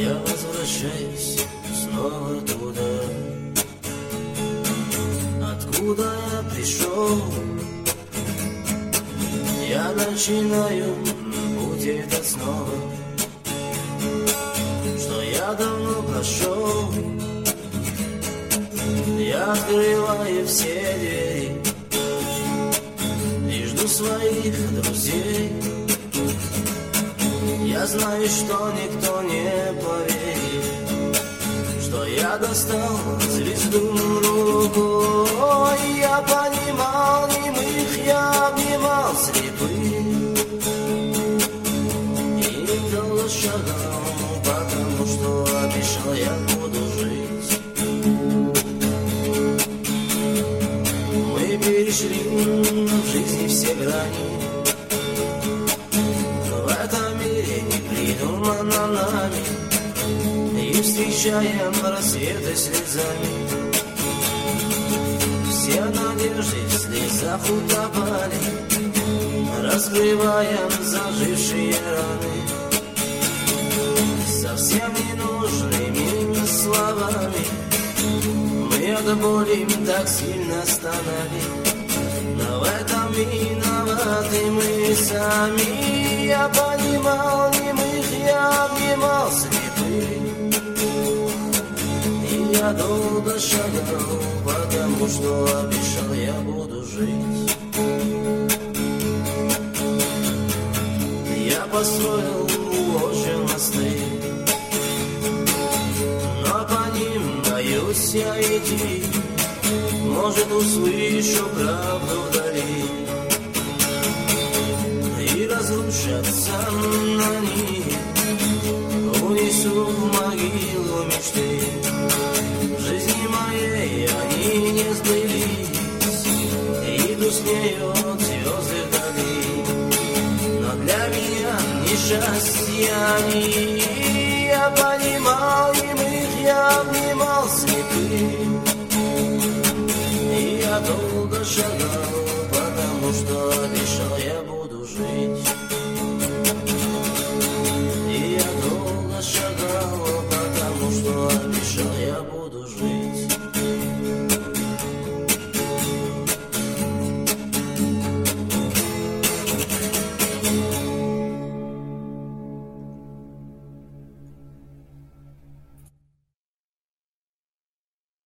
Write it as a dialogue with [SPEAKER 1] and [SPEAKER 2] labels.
[SPEAKER 1] Я возвращаюсь снова туда, откуда я пришел. Я начинаю путь этот снова, что я давно прошел. Я открываю все двери и жду своих друзей. Я знаю, что никто не поверит, что я достал звезду рукой. Я понимал немых, я обнимал слепых и долго шагал, потому что обещал, я буду жить. Мы перешли в жизни все грани, придумано нами, и встречаем рассветы слезами. Все надежды в слезах утопали, раскрываем зажившие раны совсем ненужными словами. Мы от боли так сильно стонали, но в этом виноваты мы сами. Я понимал немых, я обнимал слепых, и я долго шагал, потому что обещал, я буду жить. Я построил ложи мосты, но по ним боюсь я идти. Может, услышу правду вдали и разрушатся на них, унесу в могилу мечты. В жизни моей они не сбылись, иду с нею звезды вдали, но для меня несчастья они. Я понимал немых, я обнимал слепых, я долго шагал, потому что обещал, я буду жить.